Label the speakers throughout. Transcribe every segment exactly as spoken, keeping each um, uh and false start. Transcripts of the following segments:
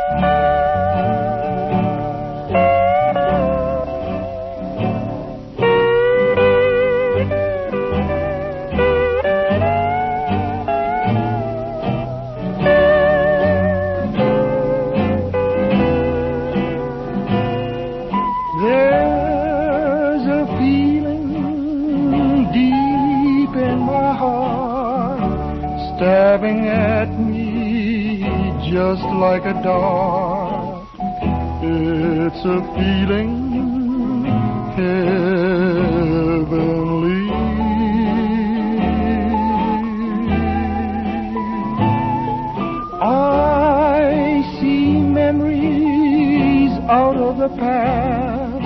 Speaker 1: There's a feeling deep in my heart, stabbing at me just like a dart. It's a feeling heavenly. I see memories out of the past,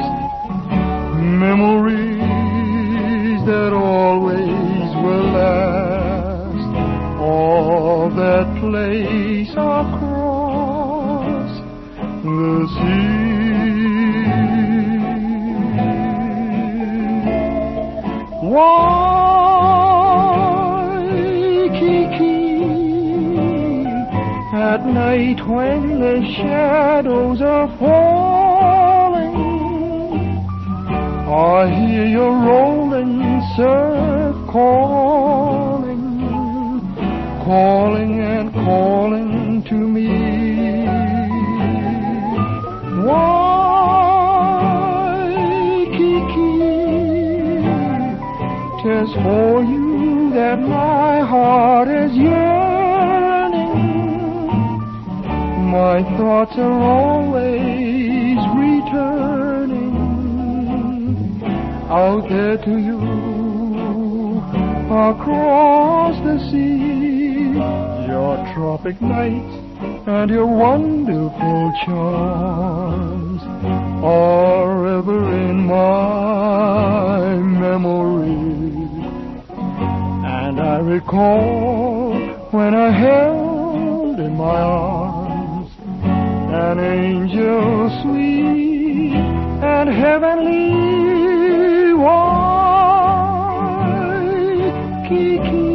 Speaker 1: memories that always will last. All that place across the sea. Waikiki, at night when the shadows are falling, I hear your rolling surf calling, calling and calling to me. Waikiki, 'tis for you that my heart is yearning. My thoughts are always returning out there to you, across the sea. Your tropic nights and your wonderful charms are ever in my memory. And I recall when I held in my arms an angel sweet and heavenly. Waikiki,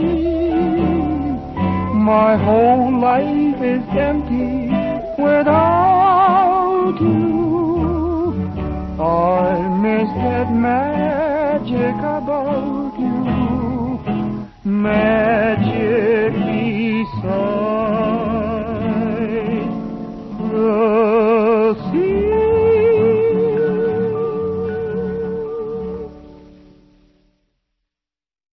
Speaker 1: my whole life is empty without you. I miss that magic above